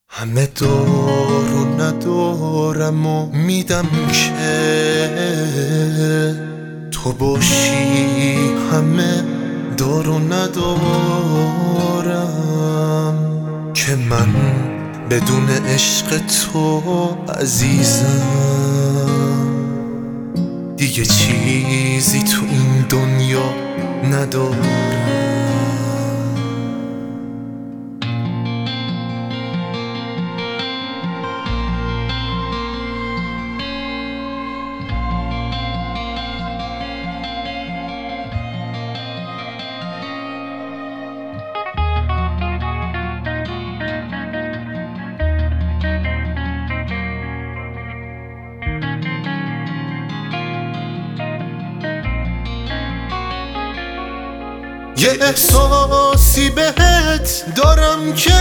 همه دار و ندارم و میدم که تو باشی، همه دار و ندارم که من بدون عشق تو عزیزم دیگه چیزی تو این دنیا ندارم. یه احساسی بهت دارم که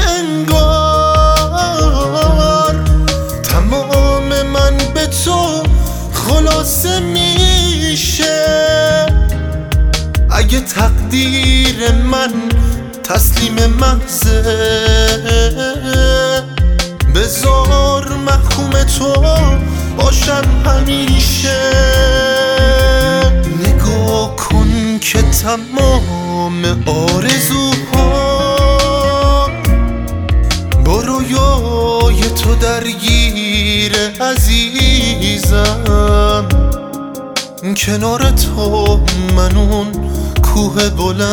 انگار تمام من به تو خلاصه میشه. اگه تقدیر من تسلیم محضه بذار محکوم تو باشم همیشه. نگاه کن که تمام آرزوها با رویای تو درگیر عزیزم. کنار تو من اون کوه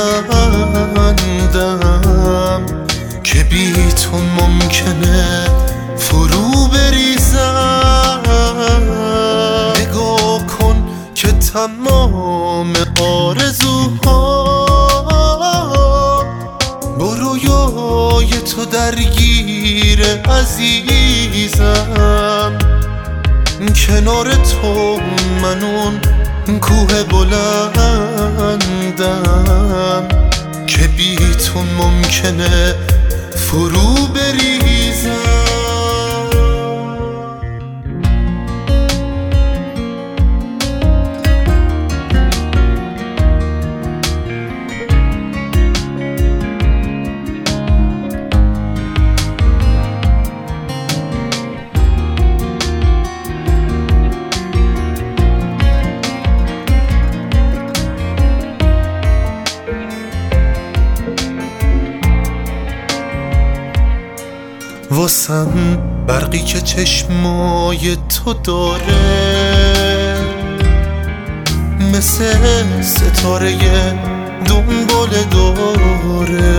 بلندم که بی تو ممکنه فرو بریزم. نگاه کن که تمام آرزوها با رویای تو درگیر عزیزم. کنار تو من اون کوه بلندم که بی تو ممکنه فرو بریزم. واسم برقی که چشمای تو داره مثل ستاره دنبال داره،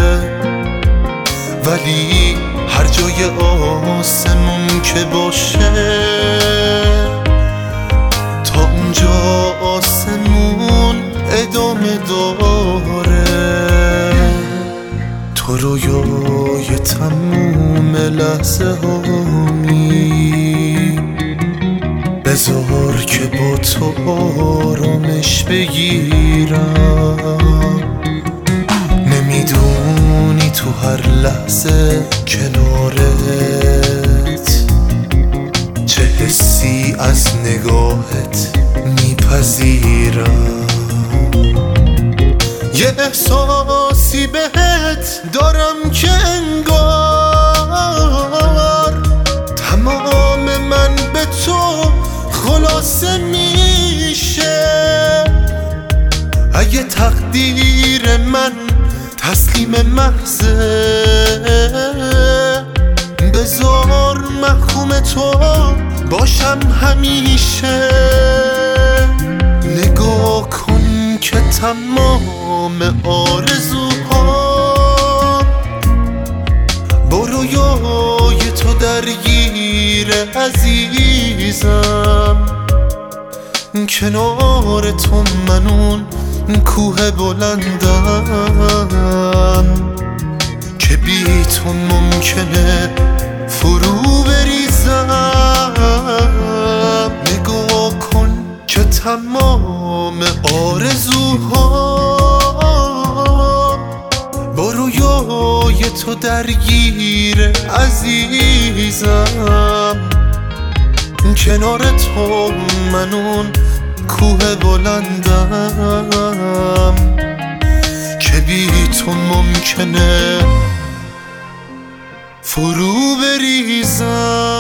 ولی هر جای آسمون که باشه تا اونجا آسمون ادامه داره. تو رویای تموم لحظه هامی بذار که با تو آرامش بگیرم. نمیدونی تو هر لحظه کنارت چه حسی از نگاهت میپذیرم. یه احساسی بهت دارم که انگار تمام من به تو خلاصه میشه. اگه تقدیر من تسلیم محضه بذار محکوم تو باشم همیشه. نگاه کن که تمام آرزوها با رویای تو درگیر عزیزم. کنار تو من اون کوه بلندم که بی تو ممکنه فرو بریزم. نگاه کن که تمام آرزوها با رویای تو درگیر عزیزم. کنار تو من اون کوه بلندم که بی تو ممکنه فرو بریزم.